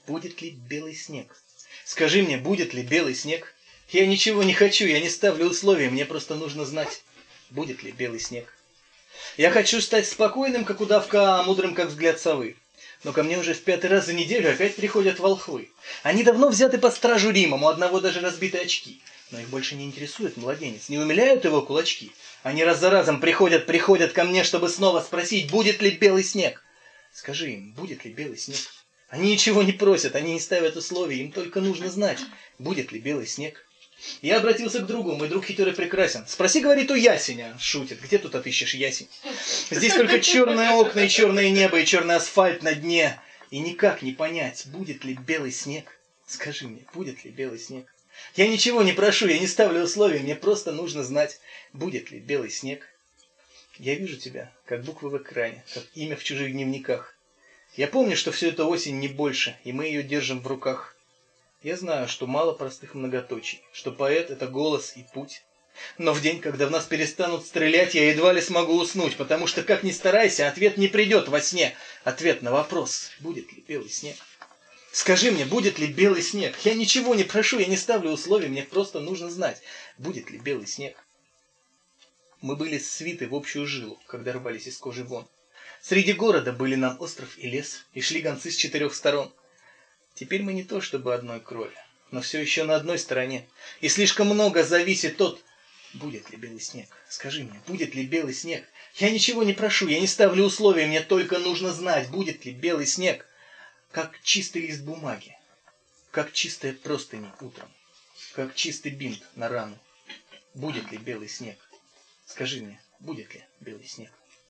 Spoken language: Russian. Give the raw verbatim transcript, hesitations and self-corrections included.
будет ли белый снег? Скажи мне, будет ли белый снег? Я ничего не хочу, я не ставлю условий, мне просто нужно знать, будет ли белый снег. Я хочу стать спокойным, как удавка, а мудрым, как взгляд совы. Но ко мне уже в пятый раз за неделю опять приходят волхвы. Они давно взяты под стражу Римом, у одного даже разбиты очки. Но их больше не интересует младенец, не умиляют его кулачки. Они раз за разом приходят, приходят ко мне, чтобы снова спросить, будет ли белый снег. Скажи им, будет ли белый снег? Они ничего не просят, они не ставят условий, им только нужно знать, будет ли белый снег. Я обратился к другу, мой друг хитер и прекрасен. Спроси, говорит, у ясеня. Шутит, где тут отыщешь ясень? Здесь только черные окна и черное небо, и черный асфальт на дне. И никак не понять, будет ли белый снег. Скажи мне, будет ли белый снег? Я ничего не прошу, я не ставлю условий, мне просто нужно знать, будет ли белый снег. Я вижу тебя, как буквы в экране, как имя в чужих дневниках. Я помню, что все это осень не больше, и мы ее держим в руках. Я знаю, что мало простых многоточий, что поэт — это голос и путь. Но в день, когда в нас перестанут стрелять, я едва ли смогу уснуть, потому что, как ни старайся, ответ не придет во сне. Ответ на вопрос, будет ли белый снег. Скажи мне, будет ли белый снег? Я ничего не прошу, я не ставлю условий, мне просто нужно знать, будет ли белый снег. Мы были свиты в общую жилу, когда рвались из кожи вон. Среди города были нам остров и лес, и шли гонцы с четырех сторон. Теперь мы не то чтобы одной крови, но все еще на одной стороне. И слишком много зависит от... Будет ли белый снег? Скажи мне, будет ли белый снег? Я ничего не прошу, я не ставлю условий, мне только нужно знать, будет ли белый снег. Как чистый лист бумаги, как чистая простынь утром, как чистый бинт на рану. Будет ли белый снег? Скажи мне, будет ли белый снег?